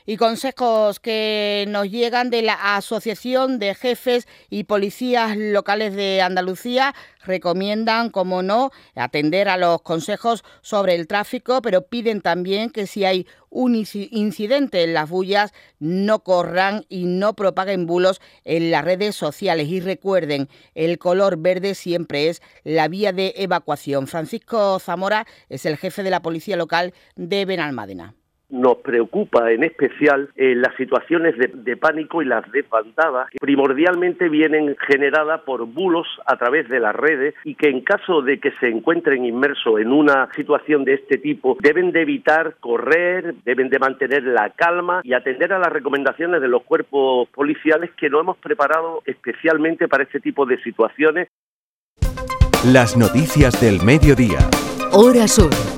Y consejos que nos llegan de la Asociación de Jefes y Policías Locales de Andalucía. Recomiendan, como no, atender a los consejos sobre el tráfico, pero piden también que si hay un incidente en las bullas, no corran y no propaguen bulos en las redes sociales. Y recuerden, el color verde siempre es la vía de evacuación. Francisco Zamora es el jefe de la Policía Local de Benalmádena. Nos preocupa en especial las situaciones de pánico y las desbandadas, que primordialmente vienen generadas por bulos a través de las redes y que en caso de que se encuentren inmersos en una situación de este tipo, deben de evitar correr, deben de mantener la calma y atender a las recomendaciones de los cuerpos policiales que nos hemos preparado especialmente para este tipo de situaciones. Las noticias del mediodía. Hora Sur.